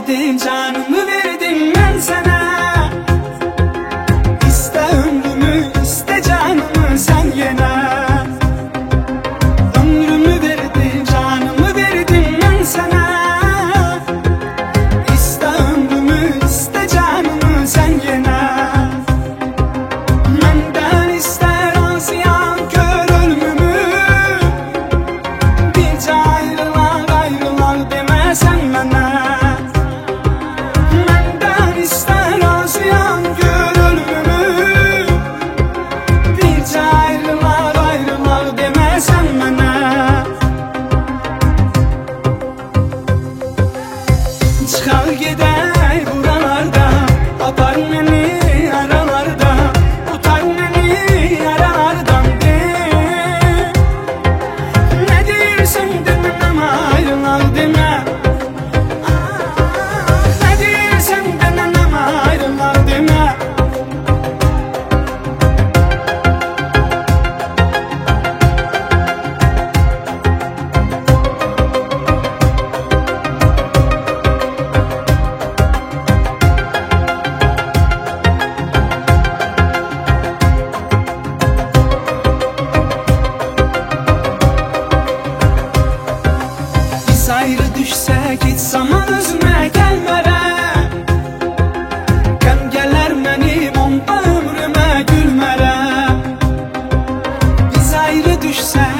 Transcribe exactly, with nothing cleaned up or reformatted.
verdim, canımı verdim ben sana. İste ömrümü, iste canımı sen yine. Ömrümü verdim, canımı verdim ben sana. İste ömrümü, iste canımı sen yine. Menden ister razıyam, gör ölümümü. Bir ayrılar ayrılar demesen bana. Menden ister razıyam, gör ölümümü. Bir ayrılar ayrılar demesen bana. Çıkar gider buralarda, atar beni aralarda, tutar beni yaralardan de. Ne diyorsun demem ayrılar deme. Ne diyorsun demem ayrılar deme. Biz ayrı düşsek hiç zaman özüme gelmere. Gəm gələr mənim onda ömrümə gülmərə. Biz ayrı düşsək